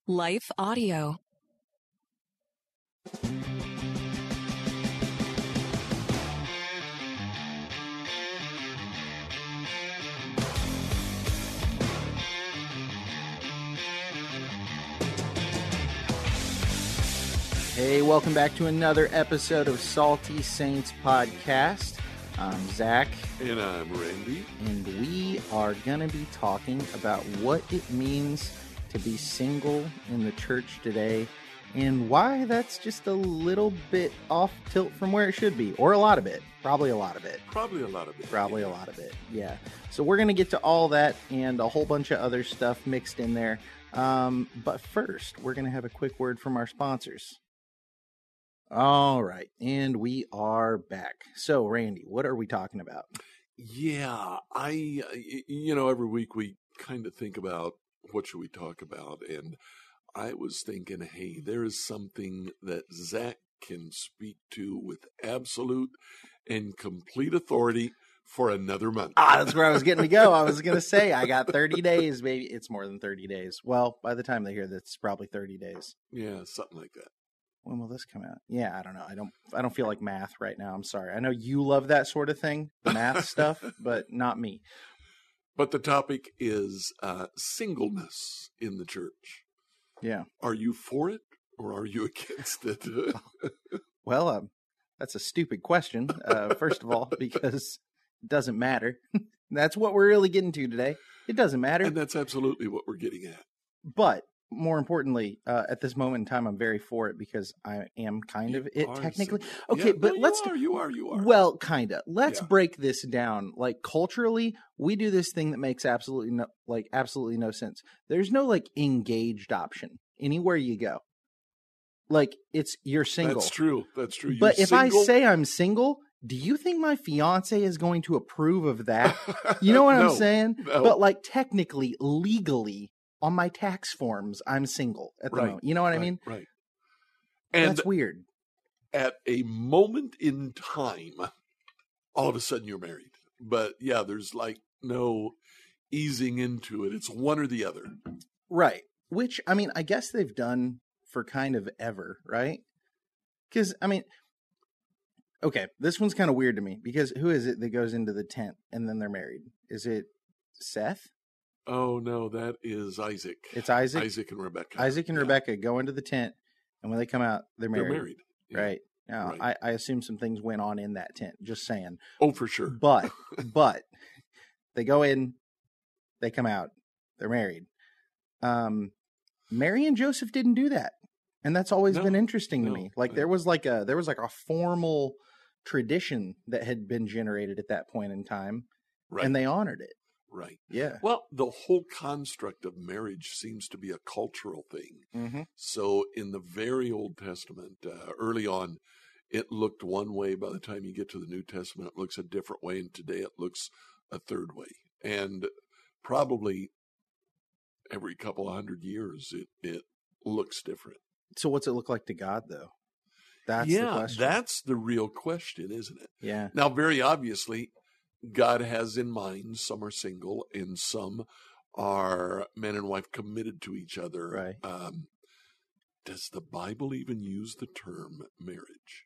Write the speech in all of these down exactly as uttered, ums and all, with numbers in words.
Life Audio. Hey, welcome back to another episode of Salty Saints Podcast. I'm Zach. And I'm Randy. And we are going to be talking about what it means to be single in the church today and why that's just a little bit off tilt from where it should be. Or a lot of it. Probably a lot of it. Probably a lot of it. Probably a lot of it, yeah. So we're going to get to all that and a whole bunch of other stuff mixed in there. Um, but first, we're going to have a quick word from our sponsors. All right, and we are back. So, Randy, what are we talking about? Yeah, I, you know, every week we kind of think about what should we talk about, and I was thinking, hey, there is something that Zach can speak to with absolute and complete authority for another month. Ah, that's where I was getting to go. I was going to say, I got thirty days, maybe. It's more than thirty days. Well, by the time they hear this, it's probably thirty days. Yeah, something like that. When will this come out? Yeah, I don't know. I don't I don't feel like math right now. I'm sorry. I know you love that sort of thing, the math stuff, but not me. But the topic is uh, singleness in the church. Yeah. Are you for it or are you against it? Well, um, that's a stupid question, uh, first of all, because it doesn't matter. That's what we're really getting to today. It doesn't matter. And that's absolutely what we're getting at. But more importantly, uh, at this moment in time, I'm very for it because I am kind You of it are technically. single. Okay, Yeah, but no, let's. You are, you are, you are. Well, kind of. Let's Yeah. break this down. Like culturally, we do this thing that makes absolutely no, like absolutely no sense. There's no like engaged option anywhere you go. Like it's you're single. That's true. That's true. But You're if I single. say I'm single, do you think my fiance is going to approve of that? You know what No, I'm saying? no. But like technically, legally, on my tax forms, I'm single at the Right, moment. You know what I right, mean? Right. And That's weird. at a moment in time, all of a sudden you're married. But yeah, there's like no easing into it. It's one or the other. Right. Which, I mean, I guess they've done for kind of ever, right? Because, I mean, okay, this one's kind of weird to me because who is it that goes into the tent and then they're married? Is it Seth? Oh, no, that is Isaac. It's Isaac? Isaac and Rebecca. Isaac and Yeah. Rebecca go into the tent, and when they come out, they're married. They're married. Yeah. Right. Now, Right. I, I assume some things went on in that tent, just saying. Oh, for sure. But, but, they go in, they come out, they're married. Um, Mary and Joseph didn't do that. And that's always No, been interesting to no, me. Like no. there was like a, there was like a formal tradition that had been generated at that point in time, Right. and they honored it. Right. Yeah. Well, the whole construct of marriage seems to be a cultural thing. Mm-hmm. So in the very Old Testament, uh, early on, it looked one way. By the time you get to the New Testament, it looks a different way. And today it looks a third way. And probably every couple of hundred years, it, it looks different. So what's it look like to God, though? That's the yeah, question. that's the real question, isn't it? Yeah. Now, very obviously, God has in mind some are single and some are man and wife committed to each other. Right. Um, does the Bible even use the term marriage?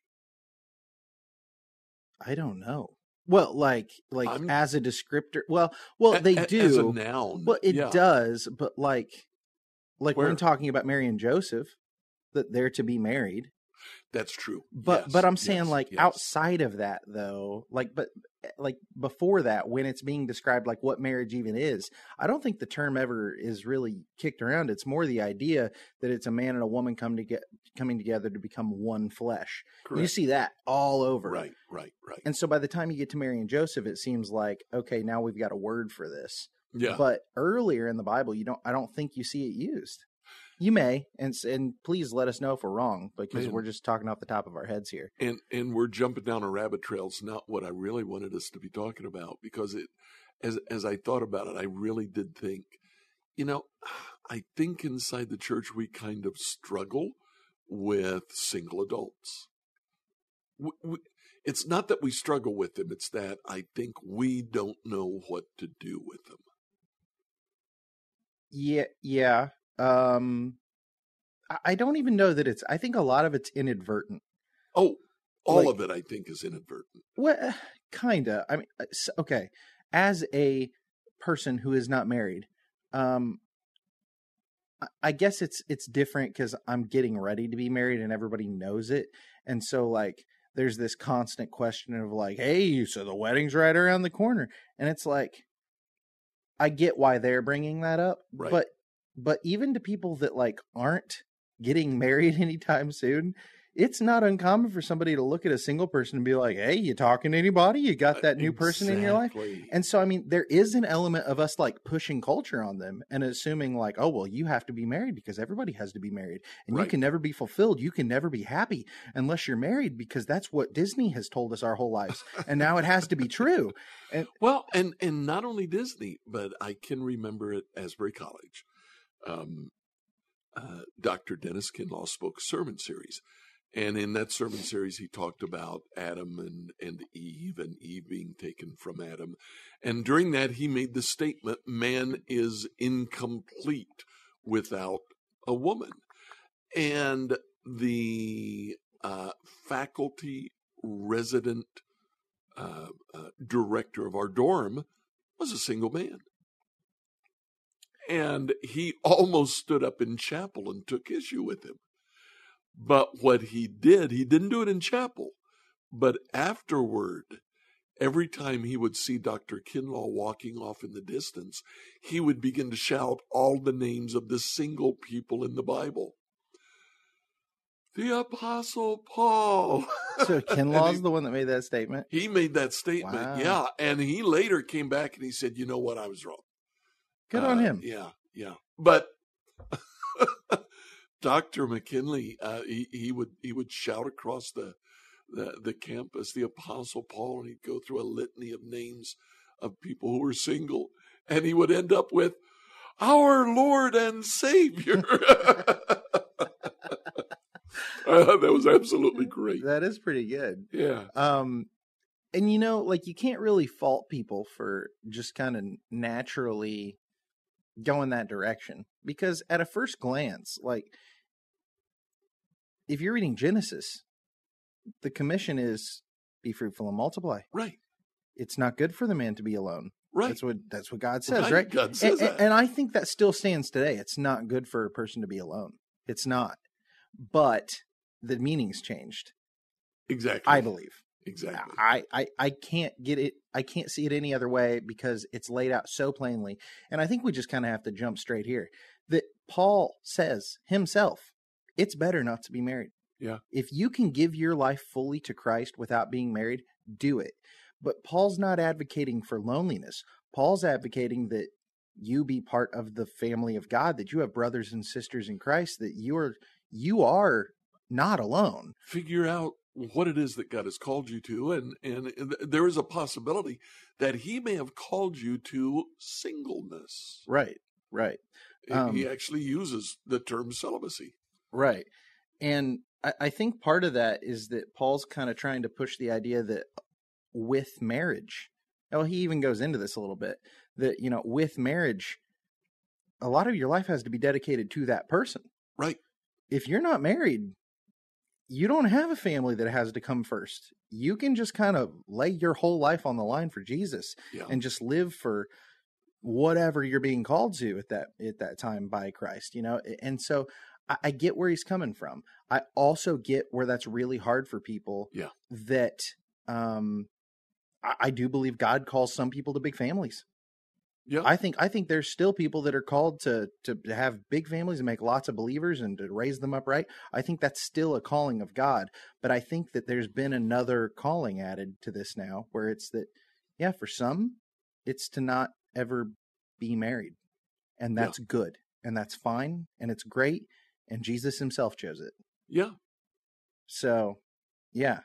I don't know. Well, like, like I'm- as a descriptor. Well, well, A- they a- do. as a noun. Well, it yeah. does, but like, like Where? when talking about Mary and Joseph, that they're to be married. That's true. But Yes, but I'm saying yes, like yes. outside of that though, like but like before that, when it's being described like what marriage even is, I don't think the term ever is really kicked around. It's more the idea that it's a man and a woman come to get coming together to become one flesh. Correct. You see that all over. Right, right, right. And so by the time you get to Mary and Joseph, it seems like, okay, now we've got a word for this. yeah. But earlier in the Bible, you don't I don't think you see it used. You may, and and please let us know if we're wrong, because Man. we're just talking off the top of our heads here. And and we're jumping down a rabbit trail. It's not what I really wanted us to be talking about, because it, as as I thought about it, I really did think, you know, I think inside the church we kind of struggle with single adults. We, we, it's not that we struggle with them; it's that I think we don't know what to do with them. Yeah, yeah. Um, I- I don't even know that it's, I think a lot of it's inadvertent. Oh, all Like- of it, I think, is inadvertent. Well, kinda. I mean, uh, s- okay. As a person who is not married, um, I- I guess it's it's different because I'm getting ready to be married and everybody knows it, and so like there's this constant question of like, hey, so the wedding's right around the corner, and it's like, I get why they're bringing that up, Right. but but even to people that like aren't getting married anytime soon, it's not uncommon for somebody to look at a single person and be like, hey, you talking to anybody? You got that new person in your life? Exactly. And so, I mean, there is an element of us like pushing culture on them and assuming like, oh, well, you have to be married because everybody has to be married and you Right. can never be fulfilled. You can never be happy unless you're married because that's what Disney has told us our whole lives. And now it has to be true. And Well, and and not only Disney, but I can remember at Asbury College, um, uh, Doctor Dennis Kinlaw spoke a sermon series, and in that sermon series, he talked about Adam and and Eve, and Eve being taken from Adam, and during that, he made the statement, "Man is incomplete without a woman," and the uh, faculty resident Uh, uh, director of our dorm was a single man. And he almost stood up in chapel and took issue with him. But what he did, he didn't do it in chapel. But afterward, every time he would see Doctor Kinlaw walking off in the distance, he would begin to shout all the names of the single people in the Bible. The Apostle Paul. so And Kinlaw's he- the one that made that statement. He made that statement, Wow. yeah. And he later came back and he said, you know what, I was wrong. Good on Uh, him. Yeah, yeah. But Doctor McKinley, uh, he, he would he would shout across the, the the campus, the Apostle Paul, and he'd go through a litany of names of people who were single. And he would end up with, our Lord and Savior. Uh, that was absolutely great. That is pretty good. Yeah. Um, and you know, like you can't really fault people for just kind of naturally going that direction because at a first glance, like if you're reading Genesis, the commission is be fruitful and multiply. Right. It's not good for the man to be alone. Right. That's what that's what God says, Right. right? God says and, that. and, and I think that still stands today. It's not good for a person to be alone. It's not. But the meaning's changed, Exactly. I believe. Exactly. I, I, I can't get it. I can't see it any other way because it's laid out so plainly. And I think we just kind of have to jump straight here that Paul says himself, it's better not to be married. Yeah. If you can give your life fully to Christ without being married, do it. But Paul's not advocating for loneliness. Paul's advocating that you be part of the family of God, that you have brothers and sisters in Christ, that you are, you are not alone. Figure out what it is that God has called you to, and and there is a possibility that He may have called you to singleness. Right, right. Um, he actually uses the term celibacy. Right. And I, I think part of that is that Paul's kind of trying to push the idea that with marriage, well, he even goes into this a little bit, that, you know, with marriage, a lot of your life has to be dedicated to that person. Right. If you're not married, you don't have a family that has to come first. You can just kind of lay your whole life on the line for Jesus Yeah. and just live for whatever you're being called to at that at that time by Christ, you know. And so I, I get where he's coming from. I also get where that's really hard for people. Yeah. That um, I, I do believe God calls some people to big families. Yeah. I think I think there's still people that are called to to have big families and make lots of believers and to raise them up right. I think that's still a calling of God, but I think that there's been another calling added to this now, where it's that, yeah, for some, it's to not ever be married, and that's yeah. good, and that's fine, and it's great, and Jesus Himself chose it. Yeah. So, yeah.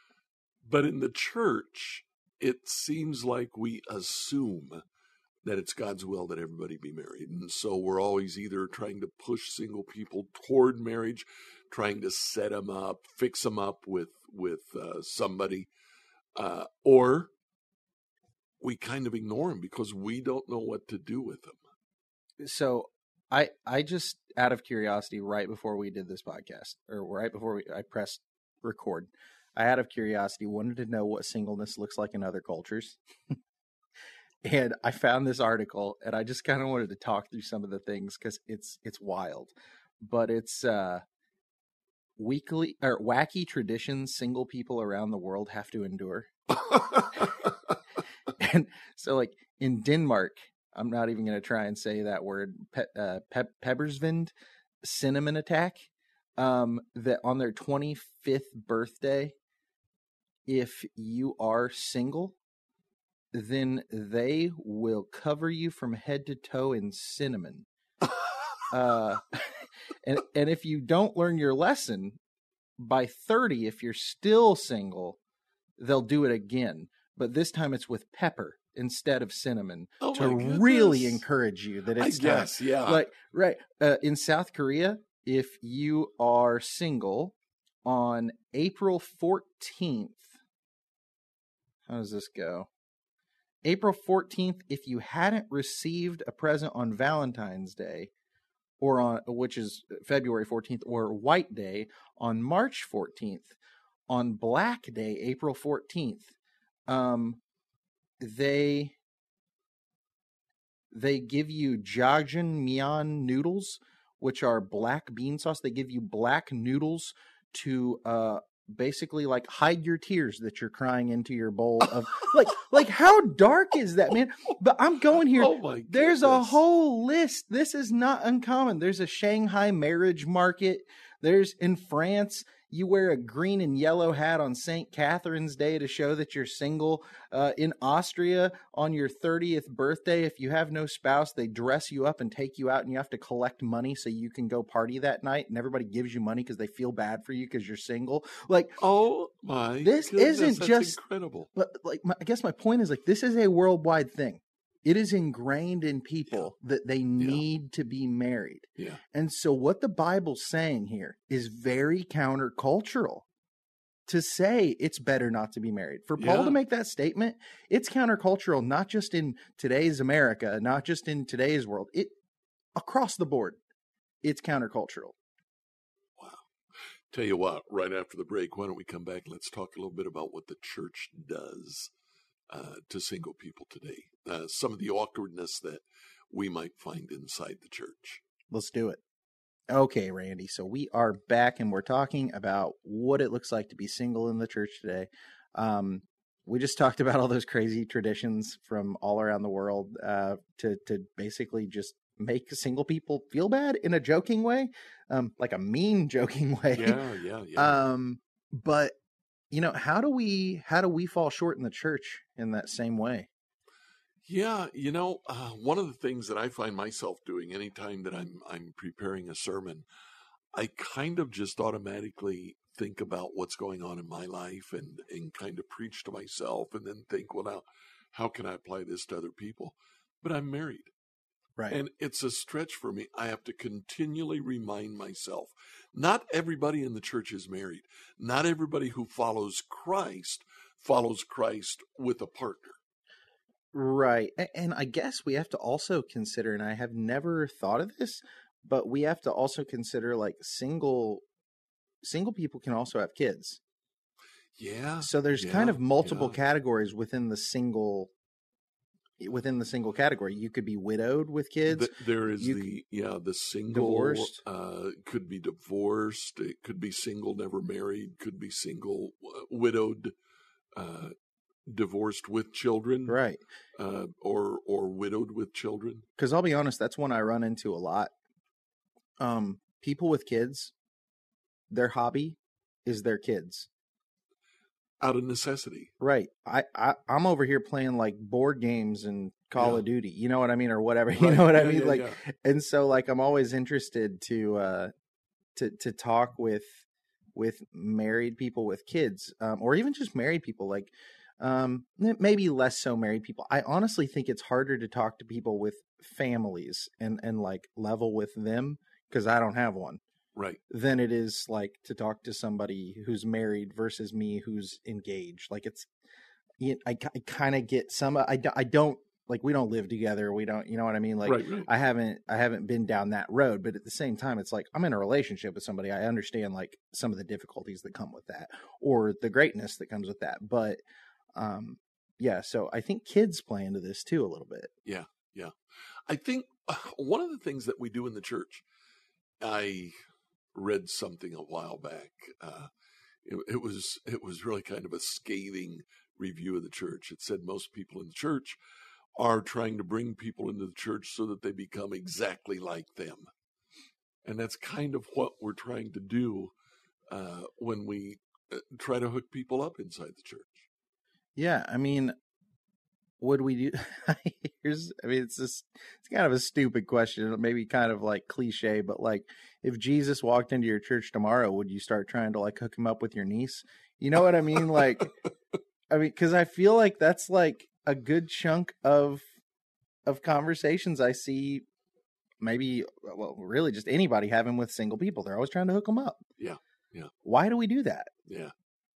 But in the church, it seems like we assume that it's God's will that everybody be married. And so we're always either trying to push single people toward marriage, trying to set them up, fix them up with, with uh, somebody, uh, or we kind of ignore them because we don't know what to do with them. So I I just out of curiosity, right before we did this podcast, or right before we I pressed record, I out of curiosity wanted to know what singleness looks like in other cultures. And I found this article, and I just kind of wanted to talk through some of the things because it's it's wild. But it's uh, weekly or wacky traditions single people around the world have to endure. And so, like in Denmark, I'm not even going to try and say that word. Pe- uh, Pe- Pebbersvind, cinnamon attack. Um, that on their twenty-fifth birthday, if you are single, then they will cover you from head to toe in cinnamon. uh, and and if you don't learn your lesson by thirty, if you're still single, they'll do it again. But this time it's with pepper instead of cinnamon Oh to my really goodness. encourage you that I it's guess, time. yeah. Like right uh, in South Korea, if you are single on April fourteenth, how does this go? April fourteenth, if you hadn't received a present on Valentine's Day, or on which is February fourteenth, or White Day on March fourteenth, on Black Day, April fourteenth, um, they they give you jajangmyeon noodles, which are black bean sauce. They give you black noodles to uh basically like hide your tears that you're crying into your bowl of like like how dark is that, man? But I'm going here. Oh my There's a goodness. whole list. This is not uncommon. There's a Shanghai marriage market. There's in France, you wear a green and yellow hat on Saint Catherine's Day to show that you're single. Uh, in Austria, on your thirtieth birthday, if you have no spouse, they dress you up and take you out, and you have to collect money so you can go party that night. And everybody gives you money because they feel bad for you because you're single. Like, Oh my this goodness, isn't that's just incredible. But like, my, I guess my point is like this is a worldwide thing. It is ingrained in people yeah. that they need yeah. to be married. Yeah. And so what the Bible's saying here is very countercultural to say it's better not to be married. For Paul yeah. to make that statement, it's countercultural, not just in today's America, not just in today's world. It across the board, it's countercultural. Wow. Tell you what, right after the break, why don't we come back and let's talk a little bit about what the church does uh, to single people today. Uh, some of the awkwardness that we might find inside the church. Let's do it. Okay, Randy. So we are back and we're talking about what it looks like to be single in the church today. Um, we just talked about all those crazy traditions from all around the world uh, to to basically just make single people feel bad in a joking way, um, like a mean joking way. Yeah, yeah, yeah. Um, but you know, how do we how do we fall short in the church in that same way? Yeah, you know, uh, one of the things that I find myself doing anytime that I'm I'm preparing a sermon, I kind of just automatically think about what's going on in my life and, and kind of preach to myself and then think, well, now, how can I apply this to other people? But I'm married. Right. And it's a stretch for me. I have to continually remind myself, not everybody in the church is married. Not everybody who follows Christ follows Christ with a partner. Right. And I guess we have to also consider, and I have never thought of this, but we have to also consider like single single people can also have kids. Yeah. So there's yeah, kind of multiple yeah. categories within the single within the single category. You could be widowed with kids. The, there is you the yeah, the single divorced. Uh could be divorced, it could be single never married, could be single uh, widowed uh divorced with children, right? Uh, or or widowed with children. Because I'll be honest, that's one I run into a lot. Um, people with kids, their hobby is their kids, out of necessity. Right. I, I I'm over here playing like board games and Call yeah. of Duty, you know what I mean, or whatever. Right. You know what yeah, I mean, yeah, like, yeah. and so like I'm always interested to uh to to talk with with married people with kids, um, or even just married people, like. Um, maybe less so married people. I honestly think it's harder to talk to people with families and, and like level with them because I don't have one. Right. Than it is like to talk to somebody who's married versus me who's engaged. Like it's, you know, I, I kind of get some, I, I don't like we don't live together. We don't, you know what I mean? Like right, right. I haven't, I haven't been down that road, but at the same time, it's like, I'm in a relationship with somebody. I understand like some of the difficulties that come with that or the greatness that comes with that. But, um, yeah, so I think kids play into this too a little bit. Yeah, yeah. I think uh, one of the things that we do in the church, I read something a while back. Uh, it, it was it was really kind of a scathing review of the church. It said most people in the church are trying to bring people into the church so that they become exactly like them, and that's kind of what we're trying to do uh, when we uh, try to hook people up inside the church. Yeah, I mean, would we do? Here's, I mean, it's just, it's kind of a stupid question, maybe kind of like cliche, but like, if Jesus walked into your church tomorrow, would you start trying to like hook him up with your niece? You know what I mean? Like, I mean, because I feel like that's like a good chunk of of conversations I see. Maybe, well, really, just anybody having with single people. They're always trying to hook them up. Yeah, yeah. Why do we do that? Yeah.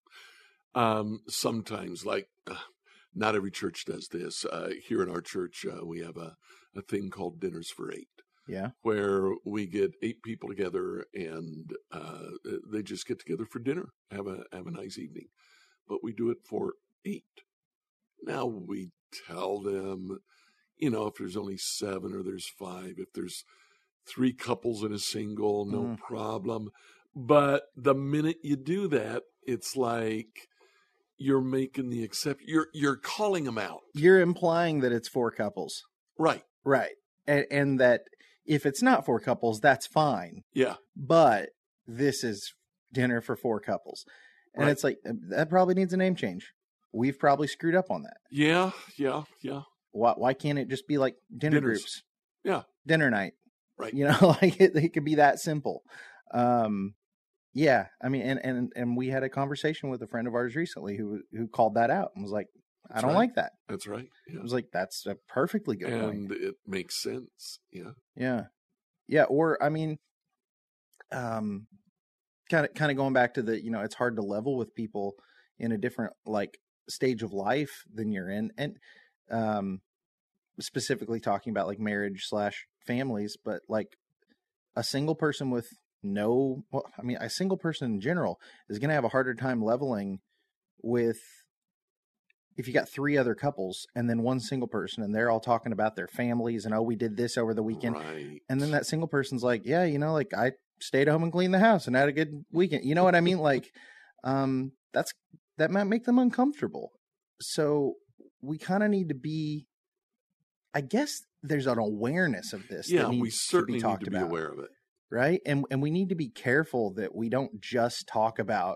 Um, sometimes, like, uh, not every church does this. Uh, here in our church, uh, we have a, a thing called Dinners for Eight. Yeah. Where we get eight people together and uh, they just get together for dinner, have a have a nice evening. But we do it for eight. Now we tell them, you know, if there's only seven or there's five, if there's three couples and a single, no mm. problem. But the minute you do that, it's like you're making the exception. You're you're calling them out. You're implying that it's four couples. Right. Right. And, and that if it's not four couples, that's fine. Yeah. But this is dinner for four couples. And right. It's like, that probably needs a name change. We've probably screwed up on that. Yeah. Yeah. Yeah. Why, why can't it just be like dinner Dinners. groups? Yeah. Dinner night. Right. You know, like it, it could be that simple. Um, yeah. I mean, and, and, and we had a conversation with a friend of ours recently who, who called that out and was like, I That's don't right. like that. That's right. Yeah. I was like, that's a perfectly good and point. And it makes sense. Yeah. Yeah. Yeah. Or, I mean, um, kind of, kind of going back to the, you know, it's hard to level with people in a different like stage of life than you're in. And, um, specifically talking about like marriage slash families, but like a single person with no, well, I mean, a single person in general is going to have a harder time leveling with, if you got three other couples and then one single person and they're all talking about their families and, oh, we did this over the weekend. Right. And then that single person's like, yeah, you know, like I stayed home and cleaned the house and had a good weekend. You know what I mean? Like, um, that's, that might make them uncomfortable. So we kind of need to be, I guess there's an awareness of this. Yeah, that needs we certainly to be need to be about, aware of it. right? And and we need to be careful that we don't just talk about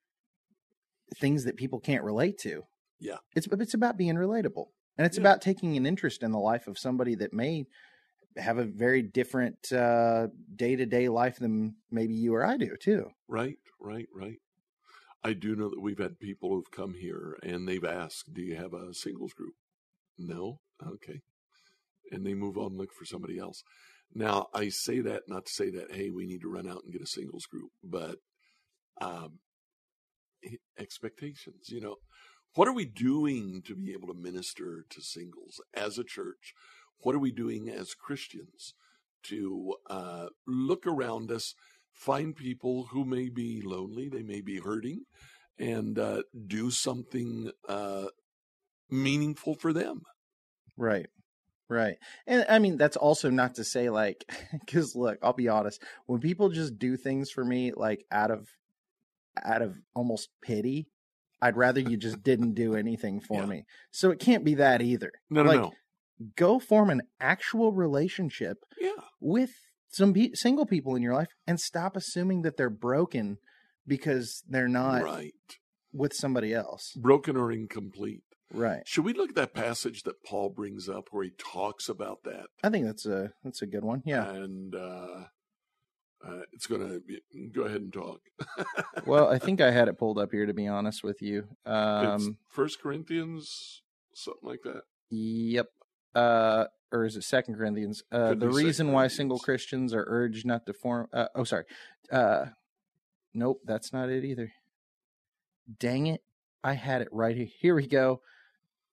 things that people can't relate to. Yeah. It's it's about being relatable. And it's yeah. about taking an interest in the life of somebody that may have a very different uh, day-to-day life than maybe you or I do too. Right, right, right. I do know that we've had people who've come here and they've asked, do you have a singles group? No? Okay. And they move on and look for somebody else. Now, I say that not to say that, hey, we need to run out and get a singles group, but um, expectations, you know. What are we doing to be able to minister to singles as a church? What are we doing as Christians to uh, look around us, find people who may be lonely, they may be hurting, and uh, do something uh, meaningful for them? Right. Right. And I mean, that's also not to say like, because look, I'll be honest, when people just do things for me, like out of, out of almost pity, I'd rather you just didn't do anything for yeah. me. So it can't be that either. No, no, like, no. Go form an actual relationship yeah. with some be- single people in your life and stop assuming that they're broken because they're not right. with somebody else. Broken or incomplete. Right. Should we look at that passage that Paul brings up where he talks about that? I think that's a that's a good one. Yeah. And uh, uh, it's going to go ahead and talk. Well, I think I had it pulled up here, to be honest with you. Um, it's First Corinthians, something like that. Yep. Uh, or is it Second Corinthians? Uh, the reason why single Christians are urged not to form. Uh, oh, sorry. Uh, nope, that's not it either. Dang it! I had it right here. Here we go.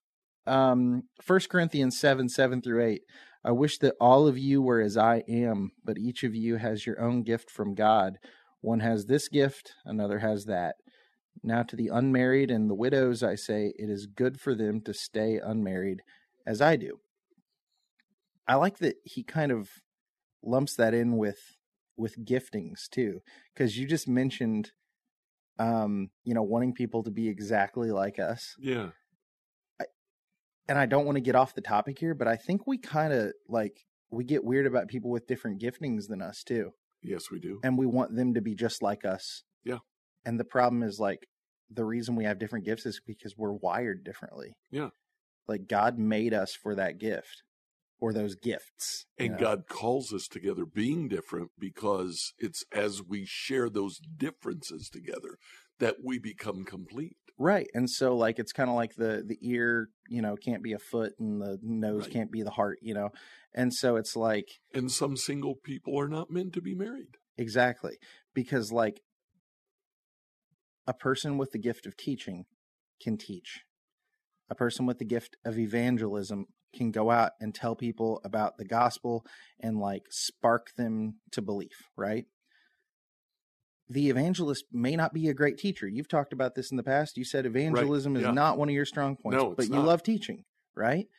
Um, First Corinthians seven, seven through eight. I wish that all of you were as I am, but each of you has your own gift from God. One has this gift, another has that. Now to the unmarried and the widows, I say, it is good for them to stay unmarried as I do. I like that he kind of lumps that in with with giftings too, because you just mentioned, um, you know, wanting people to be exactly like us. Yeah. I, and I don't want to get off the topic here, but I think we kind of like, we get weird about people with different giftings than us too. Yes, we do. And we want them to be just like us. Yeah. And the problem is like, the reason we have different gifts is because we're wired differently. Yeah. Like God made us for that gift. Or those gifts. And know? God calls us together being different because it's as we share those differences together that we become complete. Right. And so like it's kind of like the the ear, you know, can't be a foot and the nose Right. can't be the heart, you know. And so it's like And some single people are not meant to be married. exactly. Because like a person with the gift of teaching can teach. A person with the gift of evangelism can go out and tell people about the gospel and like spark them to belief, right? The evangelist may not be a great teacher. You've talked about this in the past. You said evangelism Right, is yeah. not one of your strong points, No, it's but you not. love teaching, right?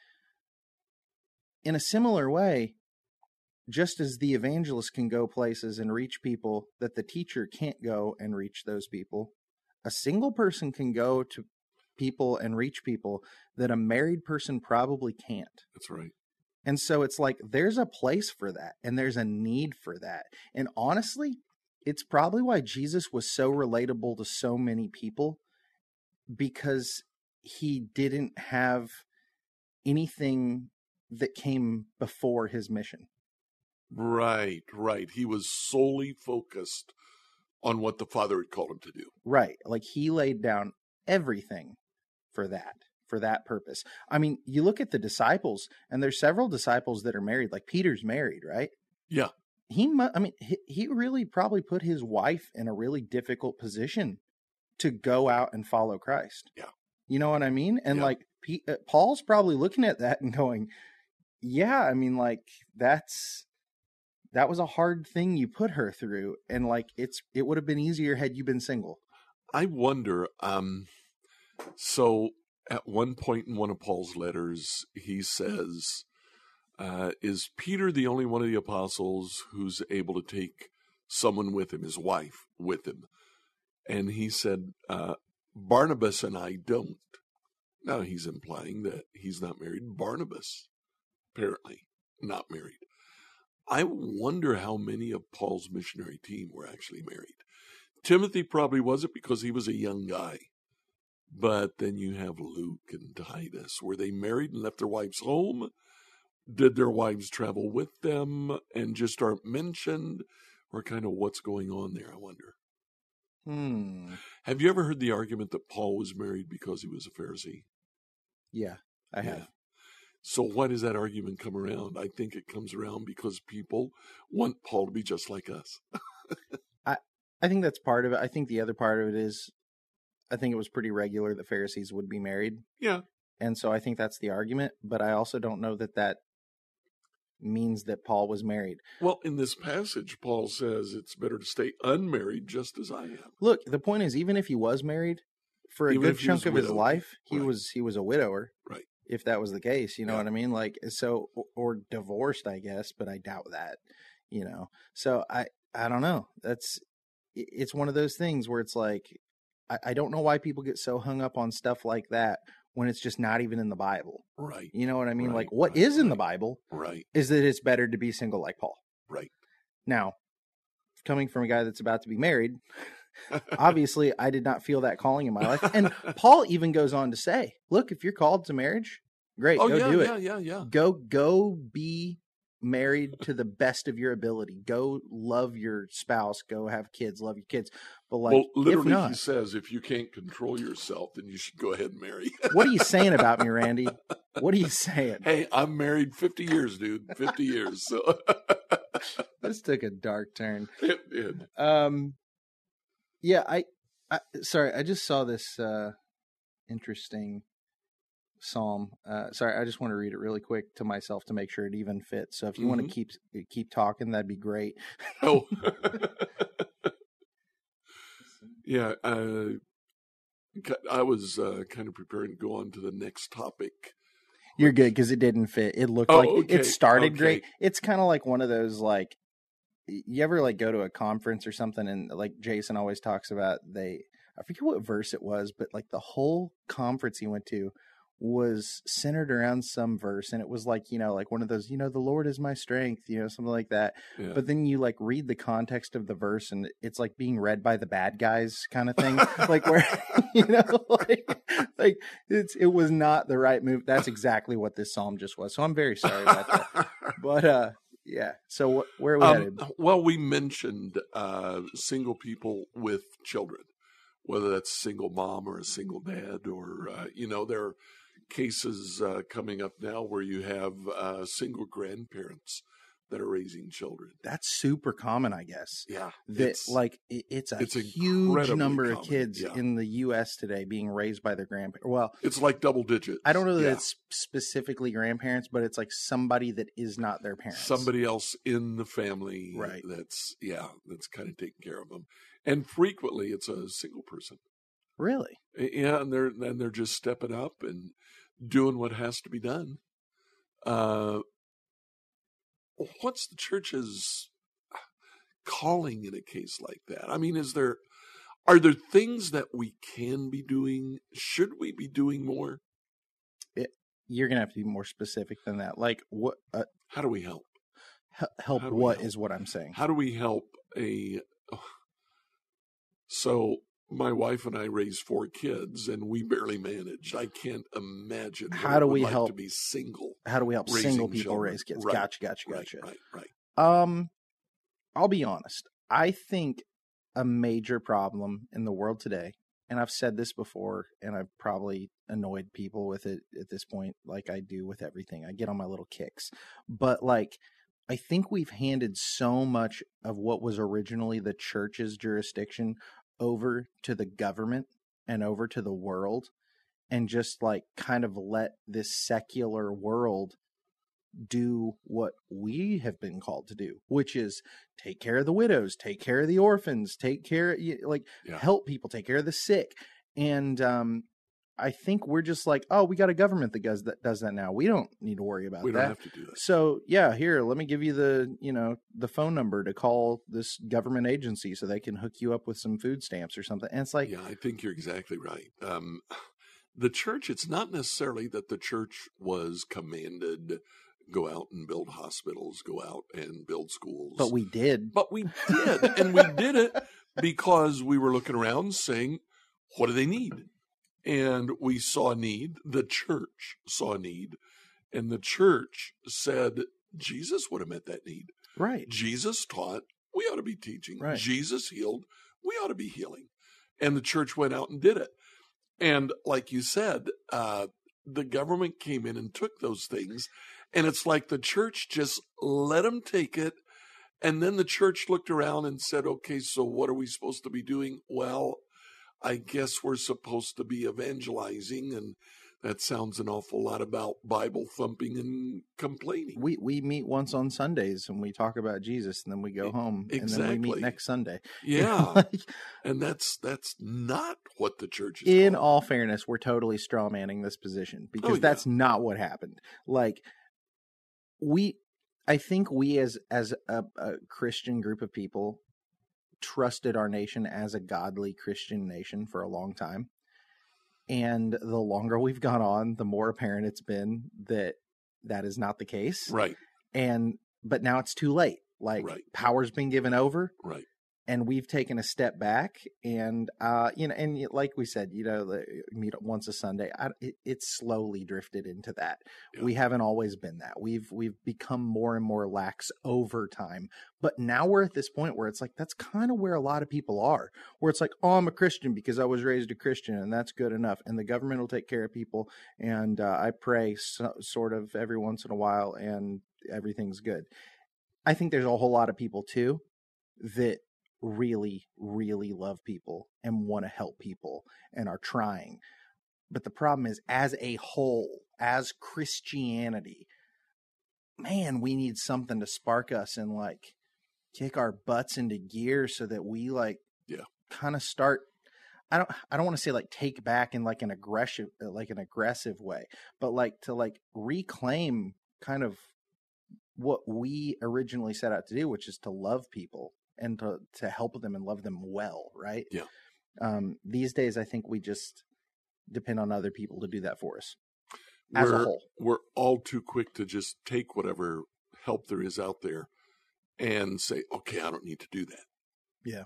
In a similar way, just as the evangelist can go places and reach people that the teacher can't go and reach those people, a single person can go to people and reach people that a married person probably can't. That's right. And so it's like there's a place for that and there's a need for that. And honestly, it's probably why Jesus was so relatable to so many people, because he didn't have anything that came before his mission. Right, right. He was solely focused on what the Father had called him to do. Right. Like he laid down everything for that, for that purpose. I mean, you look at the disciples and there's several disciples that are married, like Peter's married, right? Yeah. He, mu- I mean, he, he really probably put his wife in a really difficult position to go out and follow Christ. Yeah. You know what I mean? And Yeah. like P- uh, Paul's probably looking at that and going, yeah, I mean, like that's, that was a hard thing you put her through. And like, it's, it would have been easier had you been single. I wonder, um, so at one point in one of Paul's letters, he says, uh, is Peter the only one of the apostles who's able to take someone with him, his wife with him? And he said, uh, Barnabas and I don't. Now he's implying that he's not married. Barnabas, apparently, not married. I wonder how many of Paul's missionary team were actually married. Timothy probably wasn't because he was a young guy. But then you have Luke and Titus. Were they married and left their wives home? Did their wives travel with them and just aren't mentioned? Or kind of what's going on there, I wonder. Hmm. Have you ever heard the argument that Paul was married because he was a Pharisee? Yeah, I have. Yeah. So why does that argument come around? I think it comes around because people want Paul to be just like us. I, I think that's part of it. I think the other part of it is, I think it was pretty regular that Pharisees would be married. Yeah. And so I think that's the argument, but I also don't know that that means that Paul was married. Well, in this passage, Paul says it's better to stay unmarried just as I am. Look, the point is, even if he was married, for a Even good if he was chunk of his widowed. life, he Right. was he was a widower. Right. If that was the case, you know Yeah. what I mean? Like, so, or, or divorced, I guess, but I doubt that, you know? So I, I don't know. That's, it- it's one of those things where it's like, I, I don't know why people get so hung up on stuff like that when it's just not even in the Bible. Right. You know what I mean? Right, Like, what right, is in the right. Bible Right. is that it's better to be single like Paul. Right. Now, coming from a guy that's about to be married, obviously I did not feel that calling in my life. And Paul even goes on to say, look, if you're called to marriage, great, Oh, go yeah, do yeah, it. yeah, yeah. Go, go be married to the best of your ability. Go love your spouse, go have kids, love your kids. But like, Well, if literally, not, he says if you can't control yourself, then you should go ahead and marry. what are you saying about me, Randy? What are you saying? Hey, I'm married fifty years, dude. fifty years. So This took a dark turn. it did. Um, yeah, I, I, sorry, I just saw this, uh, interesting psalm. Uh, sorry, I just want to read it really quick to myself to make sure it even fits. So if you Mhm. want to keep keep talking, that'd be great. Oh, yeah. Uh, I was uh, kind of preparing to go on to the next topic. You're which- good because it didn't fit. It looked Oh, like okay, it started okay. great. It's kind of like one of those like you ever like go to a conference or something and like Jason always talks about they I forget what verse it was, but like the whole conference he went to was centered around some verse, and it was like, you know, like one of those, you know, the Lord is my strength, you know, something like that. Yeah. But then you like read the context of the verse and it's like being read by the bad guys kind of thing. Like where you know, like, like it's it was not the right move. That's exactly what this psalm just was. So I'm very sorry about that. But uh yeah. So wh- where are we Um, headed? well, we mentioned uh, single people with children, whether that's a single mom or a single dad, or, uh, you know, there are cases uh, coming up now where you have uh, single grandparents that are raising children. That's super common, I guess. Yeah. That It's, like it, it's a it's huge incredibly number of common, kids yeah. in the U S today being raised by their grandparents. Well, it's like double digits. I don't know that Yeah. it's specifically grandparents, but it's like somebody that is not their parents. Somebody else in the family Right. that's, yeah, that's kind of taking care of them. And frequently it's a single person. Really? Yeah, and they're and they're just stepping up and doing what has to be done. Uh, what's the church's calling in a case like that? I mean, is there are there things that we can be doing? Should we be doing more? It, you're gonna have to be more specific than that. Like what? Uh, How do we help? h- help How do we what help? is what I'm saying. How do we help a? So my wife and I raised four kids, and we barely managed. I can't imagine what How it do would we like help- to be single. How do we help raising single people children. raise kids? Right, Gotcha, gotcha, Right, gotcha. right, right. Um, I'll be honest. I think a major problem in the world today, and I've said this before, and I've probably annoyed people with it at this point, like I do with everything. I get on my little kicks. But like, I think we've handed so much of what was originally the church's jurisdiction over to the government and over to the world, and just like kind of let this secular world do what we have been called to do, which is take care of the widows, take care of the orphans, take care, like Yeah. help people, take care of the sick. And um, I think we're just like, oh, we got a government that does that does that now. We don't need to worry about We don't that. have to do that. So yeah, here, let me give you the, you know, the phone number to call this government agency so they can hook you up with some food stamps or something. And it's like, Yeah, I think you're exactly right. Um, the church, it's not necessarily that the church was commanded go out and build hospitals, go out and build schools. but we did. But we did, and we did it because we were looking around saying, what do they need? And we saw a need. The church saw a need. And the church said, Jesus would have met that need. Right. Jesus taught, we ought to be teaching. Right. Jesus healed, we ought to be healing. And the church went out and did it. And like you said, uh, the government came in and took those things. And it's like the church just let them take it. And then the church looked around and said, okay, so what are we supposed to be doing? Well, I guess we're supposed to be evangelizing. And that sounds an awful lot about Bible thumping and complaining. We we meet once on Sundays and we talk about Jesus, and then we go home, and then we Exactly. meet next Sunday. Yeah. Like, And that's that's not what the church is in called. all fairness, we're totally straw manning this position because Oh, yeah. that's not what happened. Like we, I think we as as a, a Christian group of people trusted our nation as a godly Christian nation for a long time. And the longer we've gone on, the more apparent it's been that that is not the case. Right, And but now it's too late. Like Right. power's been given over, right. and we've taken a step back. And uh, you know, and y- like we said, you know, the, meet once a Sunday. I, it, it's slowly drifted into that. Yeah. We haven't always been that. We've we've become more and more lax over time. But now we're at this point where it's like that's kind of where a lot of people are. Where it's like, oh, I'm a Christian because I was raised a Christian, and that's good enough. And the government will take care of people. And uh, I pray so, sort of every once in a while, and everything's good. I think there's a whole lot of people too that really, really love people and want to help people and are trying. But the problem is, as a whole, as Christianity, man, we need something to spark us and like kick our butts into gear so that we like yeah. kind of start. I don't I don't want to say like take back in like an aggressive like an aggressive way, but like to like reclaim kind of what we originally set out to do, which is to love people and to, to help them and love them well, right? Yeah. Um, these days, I think we just depend on other people to do that for us as we're, a whole. We're all too quick to just take whatever help there is out there and say, okay, I don't need to do that. Yeah.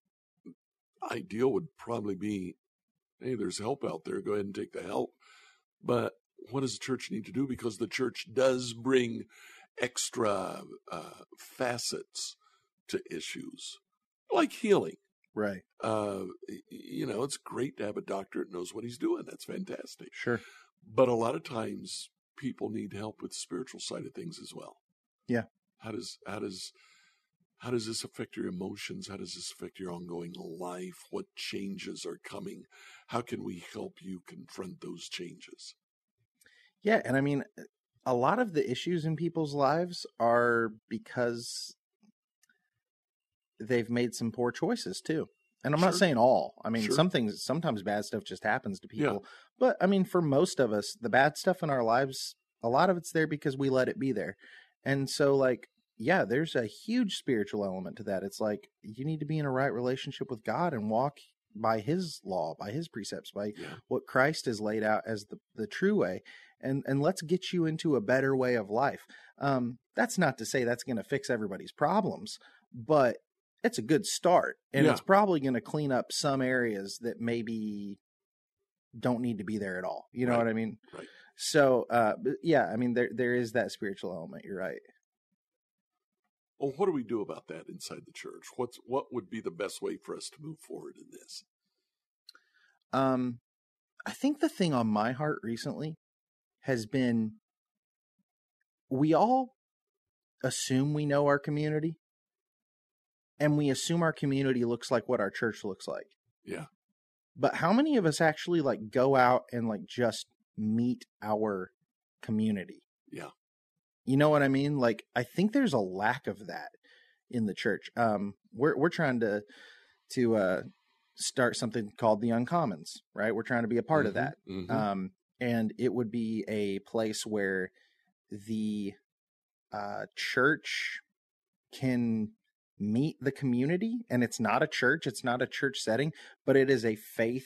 Ideal would probably be, hey, there's help out there. Go ahead and take the help. But what does the church need to do? Because the church does bring extra uh, facets to issues like healing. Right. Uh, you know, it's great to have a doctor that knows what he's doing. That's fantastic. Sure. But a lot of times people need help with the spiritual side of things as well. Yeah. How does, how does, how does this affect your emotions? How does this affect your ongoing life? What changes are coming? How can we help you confront those changes? Yeah. And I mean, a lot of the issues in people's lives are because they've made some poor choices too. And I'm Sure. not saying all. I mean, Sure. some things, sometimes bad stuff just happens to people. Yeah. But I mean, for most of us, the bad stuff in our lives, a lot of it's there because we let it be there. And so, like, yeah, there's a huge spiritual element to that. It's like you need to be in a right relationship with God and walk by his law, by his precepts, by Yeah. what Christ has laid out as the, the true way. And and let's get you into a better way of life. Um, that's not to say that's going to fix everybody's problems, but it's a good start. And Yeah. it's probably going to clean up some areas that maybe don't need to be there at all. You know Right. what I mean? Right. So, uh, but yeah, I mean, there there is that spiritual element. You're right. Well, what do we do about that inside the church? What's what would be the best way for us to move forward in this? Um, I think the thing on my heart recently has been we all assume we know our community, and we assume our community looks like what our church looks like. Yeah. But how many of us actually like go out and like just meet our community? Yeah. You know what I mean? Like, I think there's a lack of that in the church. Um, we're we're trying to to uh, start something called the Uncommons, right? We're trying to be a part Mhm. of that, Mhm. um, and it would be a place where the uh, church can meet the community, and it's not a church, it's not a church setting, but it is a faith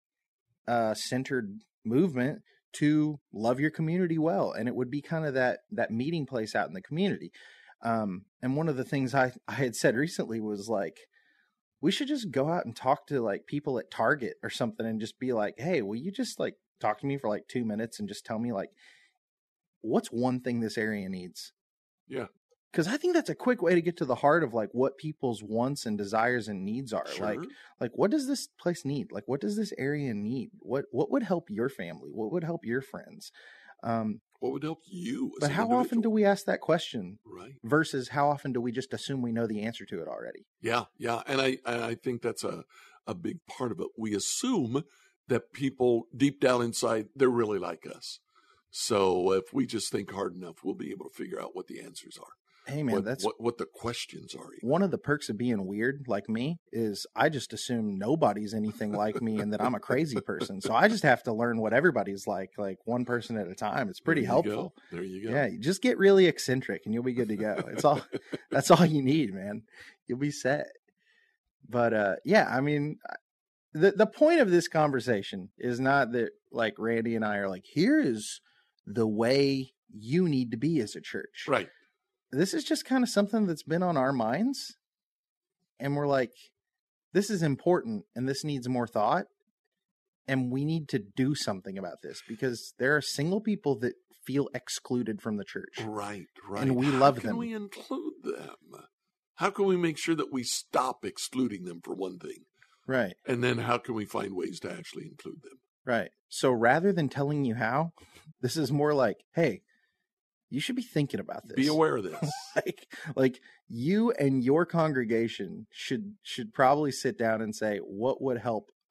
uh, centered movement to love your community well. And it would be kind of that that meeting place out in the community. Um, and one of the things I, I had said recently was like, we should just go out and talk to like people at Target or something and just be like, hey, will you just like talk to me for like two minutes and just tell me like, what's one thing this area needs? Yeah. Because I think that's a quick way to get to the heart of like what people's wants and desires and needs are. Sure. Like, like what does this place need? Like, what does this area need? What what would help your family? What would help your friends? Um, What would help you? As but an how often do individual? we ask that question Right. versus how often do we just assume we know the answer to it already? Yeah. Yeah. And I and I think that's a a big part of it. We assume that people deep down inside they're really like us. So if we just think hard enough, we'll be able to figure out what the answers are. Hey man, what, that's what what the questions are. Even. one of the perks of being weird like me is I just assume nobody's anything like me and that I'm a crazy person. So I just have to learn what everybody's like, like one person at a time. It's pretty There you helpful. go. There you go. Yeah, you just get really eccentric and you'll be good to go. It's all that's all you need, man. You'll be set. But uh yeah, I mean the the point of this conversation is not that like Randy and I are like, here is the way you need to be as a church. Right. This is just kind of something that's been on our minds. And we're like, this is important and this needs more thought. And we need to do something about this because there are single people that feel excluded from the church. Right. Right. And we How love can them. we include them? How can we make sure that we stop excluding them for one thing? Right. And then how can we find ways to actually include them? Right. So rather than telling you how, this is more like, hey, you should be thinking about this. Be aware of this. like, like you and your congregation should should probably sit down and say, what would help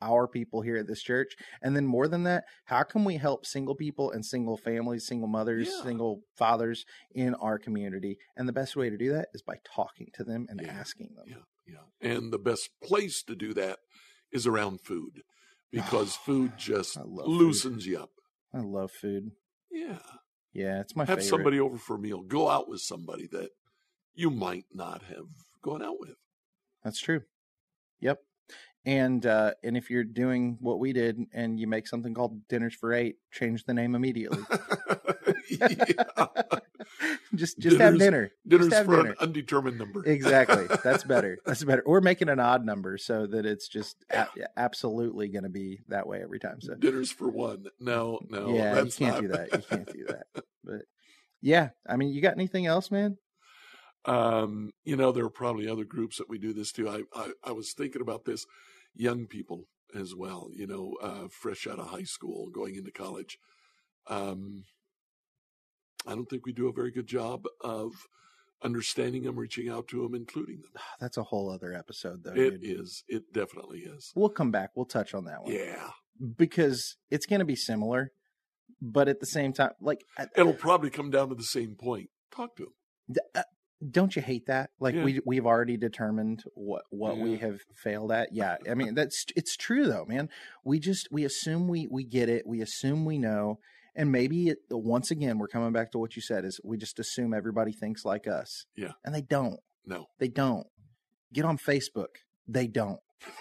our people here at this church? And then more than that, how can we help single people and single families, single mothers, Yeah. single fathers in our community? And the best way to do that is by talking to them and Yeah. asking them. Yeah, yeah. And the best place to do that is around food, because food just I love loosens food. you up. I love food. Yeah. Yeah, it's my Have favorite. somebody over for a meal. Go out with somebody that you might not have gone out with. That's true. Yep. And uh, and if you're doing what we did and you make something called Dinners for Eight, change the name immediately. Yeah. just just have Dinners- dinner. Dinner's just have for dinner. an undetermined number. Exactly. That's better. That's better. Or make it an odd number so that it's just a- absolutely going to be that way every time. So Dinner's for one. No, no. yeah, you that's can't not... do that. You can't do that. But yeah, I mean, you got anything else, man? Um, you know, there are probably other groups that we do this to. I, I, I was thinking about this, young people as well, you know, uh, fresh out of high school, going into college. Um, I don't think we do a very good job of understanding them, reaching out to them, including them. That's a whole other episode, though. It dude. is. It definitely is. We'll come back. We'll touch on that one. Yeah. Because it's going to be similar, but at the same time, like, I- It'll probably come down to the same point. Talk to them. th- uh, don't you hate that? Like Yeah. we we've already determined what what we Yeah. have failed at. Yeah, I mean that's it's true though, man. We just we assume we we get it. We assume we know, and maybe it, once again we're coming back to what you said is we just assume everybody thinks like us. Yeah. and they don't. No. They don't. Get on Facebook. They don't.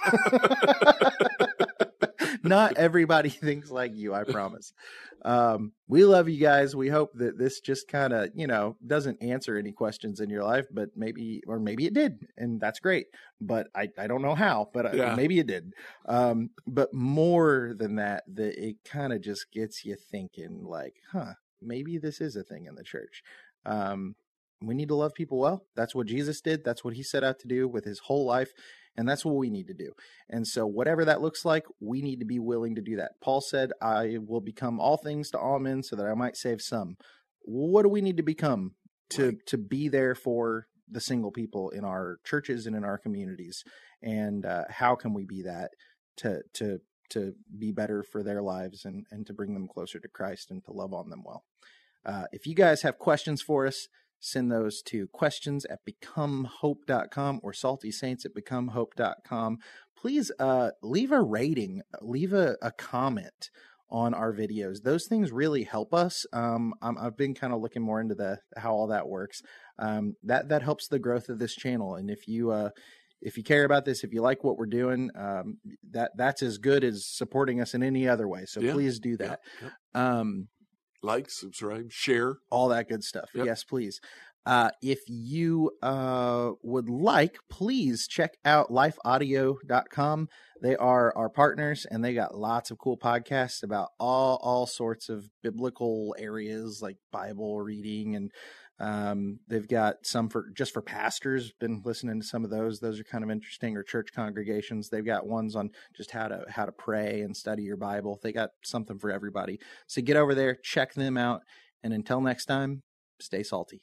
Not everybody thinks like you, I promise. Um, we love you guys. We hope that this just kind of, you know, doesn't answer any questions in your life, but maybe, or maybe it did, and that's great. But I, I don't know how, but Yeah. I, maybe it did. Um, but more than that, the, it kind of just gets you thinking like, huh, maybe this is a thing in the church. Um, we need to love people well. That's what Jesus did. That's what he set out to do with his whole life. And that's what we need to do. And so whatever that looks like, we need to be willing to do that. Paul said, I will become all things to all men so that I might save some. What do we need to become to, Right. to be there for the single people in our churches and in our communities? And uh, how can we be that to, to, to be better for their lives and, and to bring them closer to Christ and to love on them well? Uh, if you guys have questions for us, send those to questions at become hope dot com or salty saints at become hope dot com. Please uh, leave a rating, leave a, a comment on our videos. Those things really help us. Um, I'm, I've been kind of looking more into the how all that works. Um, that that helps the growth of this channel. And if you uh, if you care about this, if you like what we're doing, um, that that's as good as supporting us in any other way. So Yeah. please do that. Yeah. Um, Like, subscribe, share. all that good stuff. Yep. Yes, please. Uh, if you uh, would like, please check out life audio dot com. They are our partners, and they got lots of cool podcasts about all all sorts of biblical areas like Bible reading, and um, they've got some for just for pastors. Been listening to some of those; those are kind of interesting. Or church congregations. They've got ones on just how to how to pray and study your Bible. They got something for everybody. So get over there, check them out, and until next time, stay salty.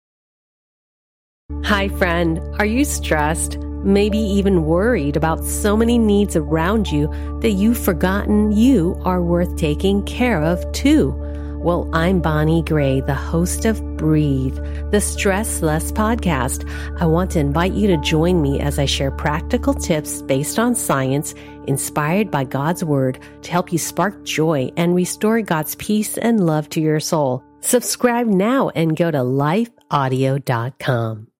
Hi, friend. Are you stressed? Maybe even worried about so many needs around you that you've forgotten you are worth taking care of too? Well, I'm Bonnie Gray, the host of Breathe, the Stress Less podcast. I want to invite you to join me as I share practical tips based on science, inspired by God's word, to help you spark joy and restore God's peace and love to your soul. Subscribe now and go to life audio dot com.